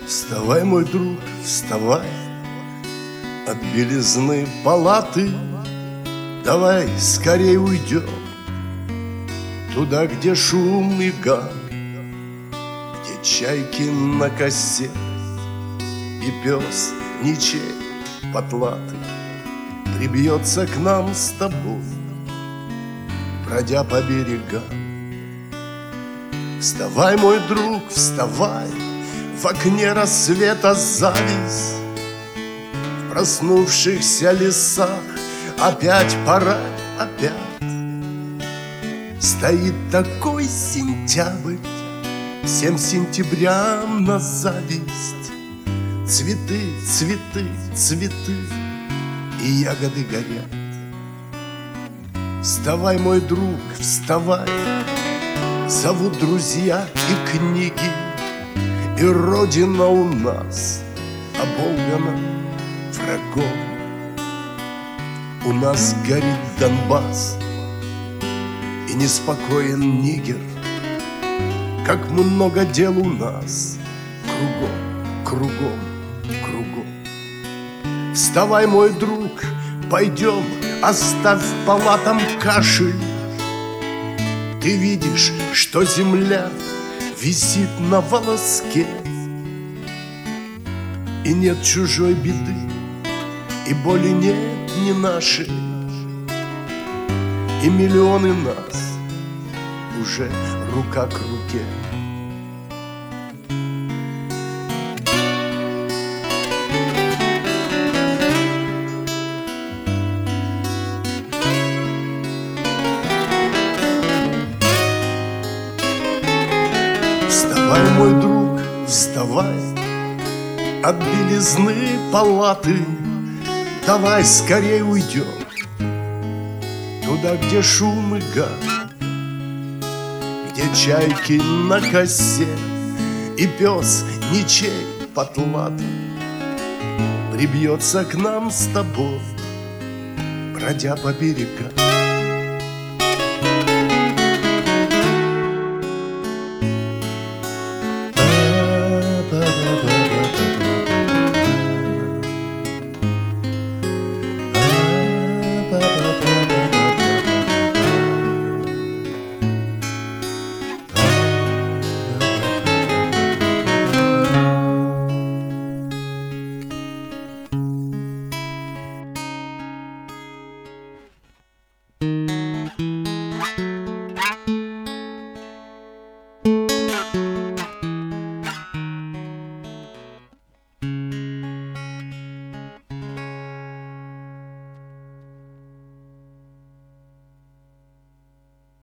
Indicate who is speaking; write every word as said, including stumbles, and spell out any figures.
Speaker 1: Вставай, мой друг, вставай от белизны палаты. Давай скорей уйдем туда, где шум и гам, где чайки на косе и пес ничей потлатый прибьется к нам с тобой, бродя по берегам. Вставай, мой друг, вставай, в окне рассвета зависть, в проснувшихся лесах опять пора, опять стоит такой сентябрь, всем сентябрям на зависть. Цветы, цветы, цветы и ягоды горят. Вставай, мой друг, вставай, зовут друзья и книги, и родина у нас оболгана врагом. У нас горит Донбасс и неспокоен Нигер. Как много дел у нас кругом, кругом, кругом. Вставай, мой друг, пойдем, оставь палатам кашель. Ты видишь, что земля висит на волоске, и нет чужой беды, и боли нет ни нашей, и миллионы нас уже рука к руке. Вставай, мой друг, вставай от белизны палаты. Давай скорей уйдем туда, где шум и гам, где чайки на косе и пес ничей потлатый прибьется к нам с тобой, бродя по берегам.
Speaker 2: Thank you.